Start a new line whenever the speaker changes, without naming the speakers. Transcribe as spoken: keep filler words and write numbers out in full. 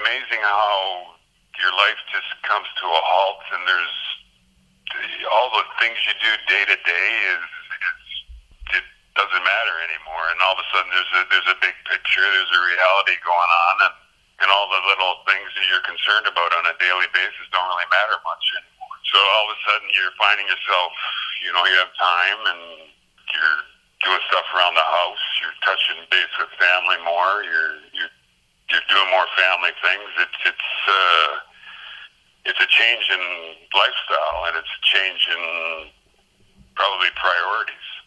amazing how your life just comes to a halt, and there's all the things you do day to day is, is it doesn't matter anymore. And all of a sudden, there's a there's a big picture, there's a reality going on, and and all the little things that you're concerned about on a daily basis don't really matter much anymore. So all of a sudden, you're finding yourself, you know, you have time, and you're doing stuff around the house. You're touching base with family more. You're you're you're doing more family things. It's it's uh, it's a change in lifestyle, and it's a change in probably priorities.